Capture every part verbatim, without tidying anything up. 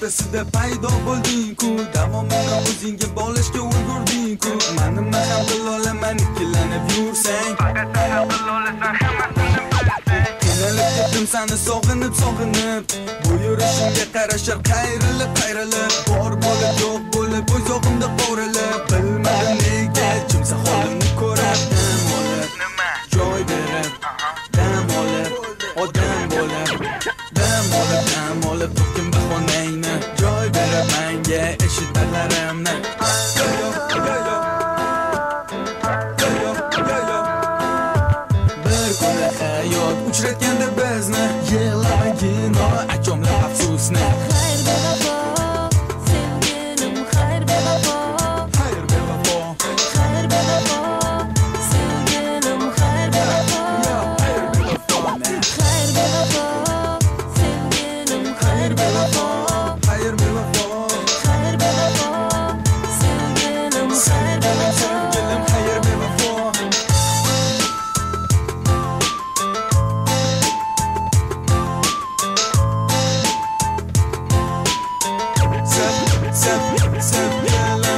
o'rtasida paydo bo'lding-ku, davomini o'zingga bog'lashga ulgurding-ku. Menimi ham qila olaman ikkilanib yursang, faqat sen ham qila olasan hammasini bilsang. Qiynalib ketdim seni sog'inib sog'inib, bu yurishimga qarashar qayrilib qayrilib, bor bo'lib yo'q bo'lib o'z yo'qimda qo'rilib, bilmadim nega kimsa holimni ko'rib dam olib, nima joy berib, dam olib, odam bo'lib, dam olib, dam olib, to'kim bahonangni joy berib menga eshitalarimni. Bir kuni hayot uchratganda bizni, yig'lamagin akamlar afsusni. Xayr bevafo, sevgilim xayr bevafo, Xayr bevafo, xayr bevafo, sevgilim xayr bevafo, yo xayr bevafo, xayr bevafo, sevgilim xayr bevafo, xayr bevafo, xayr bevafo, sevgilim xayr bevafo. sevgilim xayr bevafo. Sev, sev, sevgilim.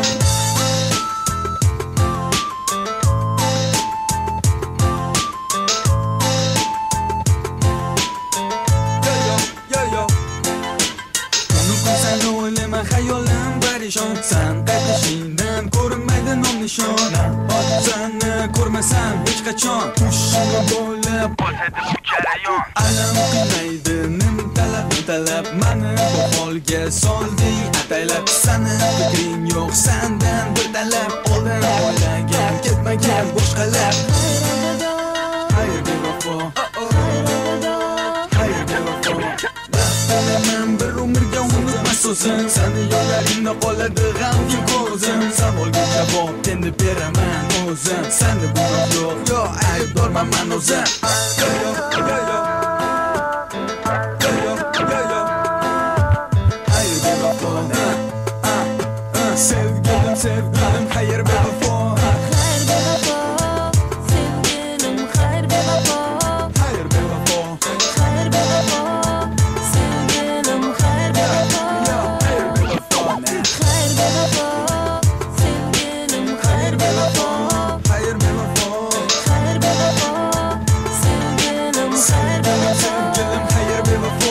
Yo yo, yo yo. Kunu kun seni o'ylayman, hayolim parishon. Sen qaytishingdan ko'rinmaydi nom nishon. Nahot seni ko'rmasam hech qachon, hushimni bo'lib o'tadi bu jarayon. Alam qiynaydi nim talab talab, meni bu holga solding ataylab. Seni fikring yo'q, sendan bir talab, oldin o'ylagan ketmagan boshqalar. Xayr bevafo, xayr bevafo. Baxtiman bir umrga unutmas so'zim, seni yo'llaringda qoladi g'amgin ko'zim. Savolga javob endi beraman o'zim, seni gunoh yo'q, yo aybdorman men o'zim. Yo yo, yo yo. Yo yo, yo yo. Xayr bevafo, ah, ah, sevgilim, sevgilim, xayr bevafo. Xayr bevafo, sevgilim xayr bevafo, Xayr bevafo, xayr bevafo, sevgilim xayr bevafo, yo xayr bevafo, xayr bevafo, sevgilim xayr bevafo, xayr bevafo, xayr bevafo, sevgilim xayr bevafo, sevgilim, xayr bevafo.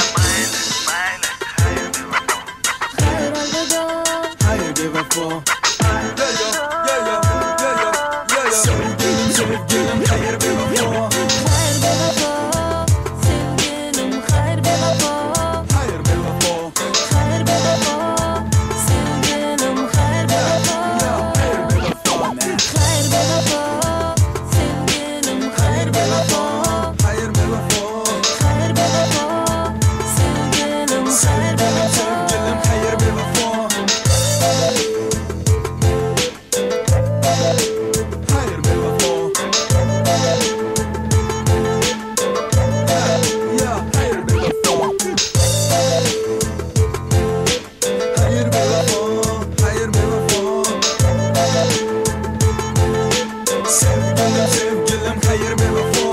xayr alvido. Xayr bevafo. Yo yo, yo yo, yo yo, yo yo. Sevgilim, sevgilim, xayr bevafo. Xayr bevafo, sevgilim xayr bevafo, Xayr bevafo, xayr bevafo, sevgilim xayr bevafo, yo xayr bevafo, xayr bevafo, sevgilim xayr bevafo, xayr bevafo, xayr bevafo, sevgilim xayr bevafo. sevgilim, xayr bevafo. Xayr bevafo. Yo xayr bevafo. Xayr bevafo, xayr bevafo. Sevgilim, sevgilim, xayr bevafo.